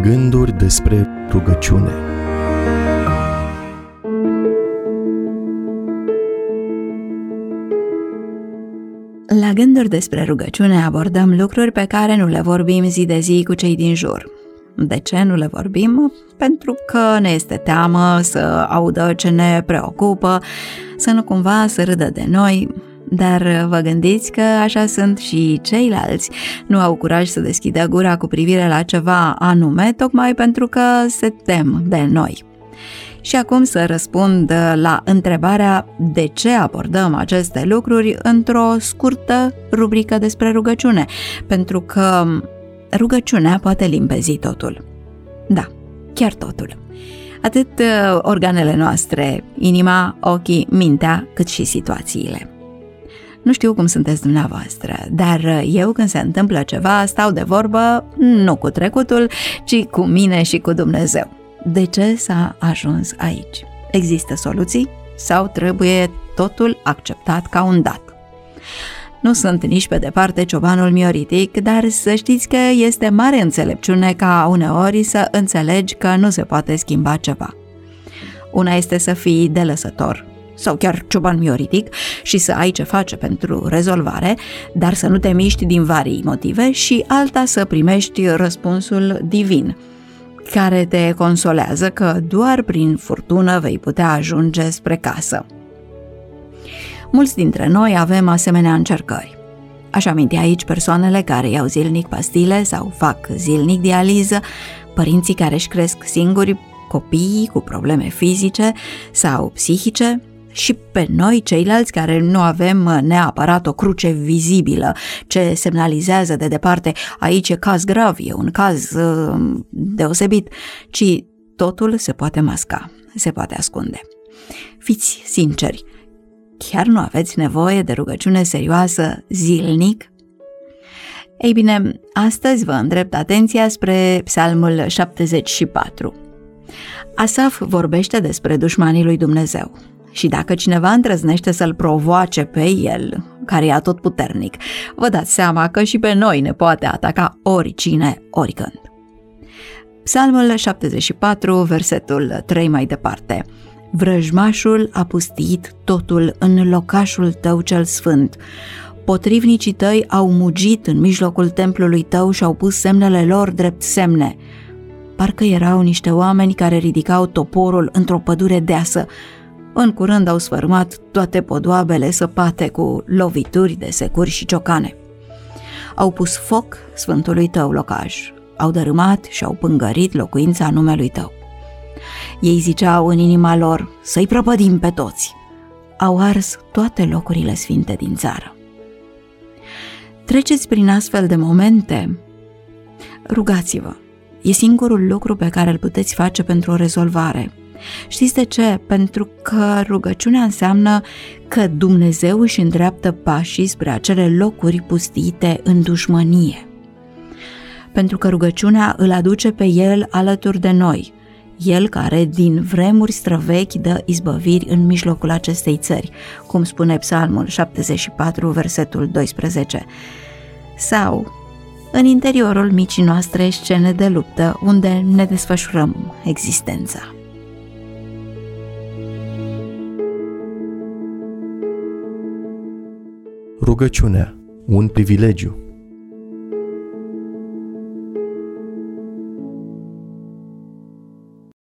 Gânduri despre rugăciune. La Gânduri despre rugăciune abordăm lucruri pe care nu le vorbim zi de zi cu cei din jur. De ce nu le vorbim? Pentru că ne este teamă să audă ce ne preocupă, să nu cumva să râdă de noi. Dar vă gândiți că așa sunt și ceilalți. Nu au curaj să deschidă gura cu privire la ceva anume, tocmai pentru că se tem de noi. Și acum să răspund la întrebarea de ce abordăm aceste lucruri într-o scurtă rubrică despre rugăciune, pentru că rugăciunea poate limpezi totul. Da, chiar totul. Atât organele noastre, inima, ochii, mintea, cât și situațiile. Nu știu cum sunteți dumneavoastră, dar eu când se întâmplă ceva stau de vorbă nu cu trecutul, ci cu mine și cu Dumnezeu. De ce s-a ajuns aici? Există soluții sau trebuie totul acceptat ca un dat? Nu sunt nici pe departe ciobanul mioritic, dar să știți că este mare înțelepciune ca uneori să înțelegi că nu se poate schimba ceva. Una este să fii delăsător sau chiar cioban mioritic și să ai ce face pentru rezolvare, dar să nu te miști din varii motive, și alta să primești răspunsul divin, care te consolează că doar prin furtună vei putea ajunge spre casă. Mulți dintre noi avem asemenea încercări. Aș aminti aici persoanele care iau zilnic pastile sau fac zilnic dializă, părinții care își cresc singuri copiii cu probleme fizice sau psihice, și pe noi ceilalți care nu avem neapărat o cruce vizibilă ce semnalizează de departe aici e caz grav, e un caz deosebit, ci totul se poate masca, se poate ascunde. Fiți sinceri, chiar nu aveți nevoie de rugăciune serioasă zilnic? Ei bine, astăzi vă îndrept atenția spre Psalmul 74. Asaf vorbește despre dușmanii lui Dumnezeu. Și dacă cineva îndrăznește să-l provoace pe el, care e atotputernic, vă dați seama că și pe noi ne poate ataca oricine, oricând. Psalmul 74, versetul 3 mai departe. Vrăjmașul a pustit totul în locașul tău cel sfânt. Potrivnicii tăi au mugit în mijlocul templului tău și au pus semnele lor drept semne. Parcă erau niște oameni care ridicau toporul într-o pădure deasă. În curând au sfărâmat toate podoabele săpate cu lovituri de securi și ciocane. Au pus foc sfântului tău locaș, au dărâmat și au pângărit locuința numelui tău. Ei ziceau în inima lor, să-i prăpădim pe toți. Au ars toate locurile sfinte din țară. Treceți prin astfel de momente? Rugați-vă. E singurul lucru pe care îl puteți face pentru o rezolvare. Știți de ce? Pentru că rugăciunea înseamnă că Dumnezeu își îndreaptă pașii spre acele locuri pustiite în dușmănie. Pentru că rugăciunea îl aduce pe El alături de noi, El care din vremuri străvechi dă izbăviri în mijlocul acestei țări, cum spune Psalmul 74, versetul 12. Sau în interiorul micii noastre scene de luptă unde ne desfășurăm existența. Rugăciunea, un privilegiu.